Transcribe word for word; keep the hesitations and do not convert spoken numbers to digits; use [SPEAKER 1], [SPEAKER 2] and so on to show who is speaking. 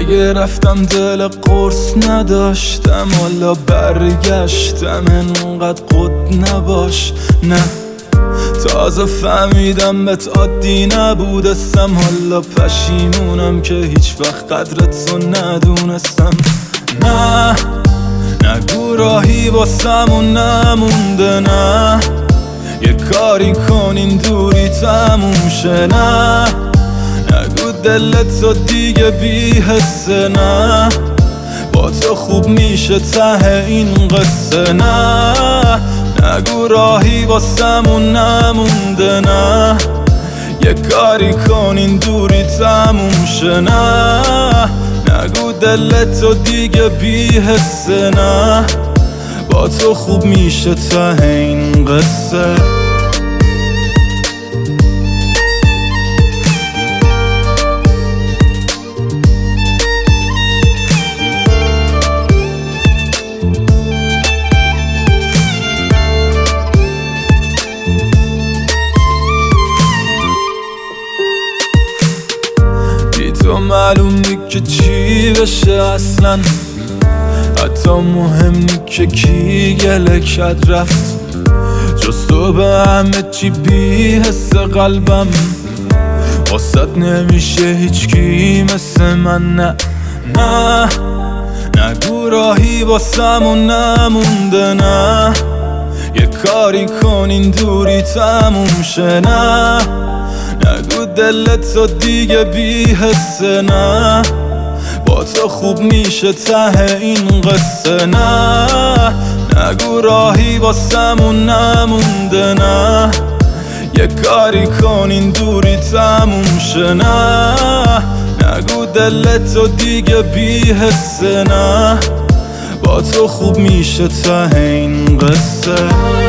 [SPEAKER 1] اگه رفتم دل قرص نداشتم، حالا برگشتم انقدر قد نباش. نه تازه فهمیدم بهت عادی نبودستم، حالا پشیمونم که هیچ وقت قدرت رو ندونستم. نه نگو راهی واسمون نمونده، نه یه کاری کن این دوری تموم شه. نه نگو دلت رو دیگه بی حسه، نه با تو خوب میشه ته این قصه. نه نگو راهی واسمون نمونده، نه یه کاری کن این دوری تموم شه. نه نگو دلت رو دیگه بی حسه، نه با تو خوب میشه ته این قصه. تو معلوم نی که چی بشه اصلا، حتی مهم نی که کی گله کد رفت. جز تو به همه چی بی حس قلبم، واسد نمیشه هیچ کی مثل من. نه نه نگو راهی واسمون نمونده، نه یه کاری کن این دوری تموم شه. نه نگو دلت رو دیگه بی حسه، نه با تو خوب میشه ته این قصه. نه نگو راهی واسمون نمونده، نه یه کاری کن این دوری تموم شه. نه نگو دلت رو دیگه بی حسه، نه با تو خوب میشه ته این قصه.